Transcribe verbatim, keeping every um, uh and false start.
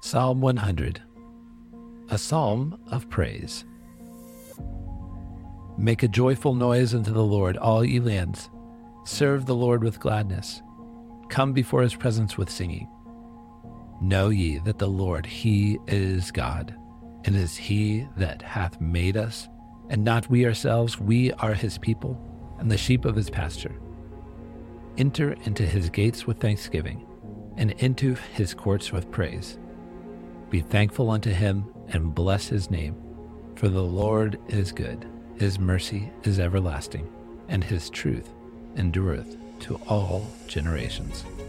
Psalm one hundred, a psalm of praise. Make a joyful noise unto the Lord, all ye lands. Serve the Lord with gladness. Come before his presence with singing. Know ye that the Lord, he is God, and it is he that hath made us, and not we ourselves. We are his people, and the sheep of his pasture. Enter into his gates with thanksgiving, and into his courts with praise. Be thankful unto him, and bless his name. For the Lord is good, his mercy is everlasting, and his truth endureth to all generations.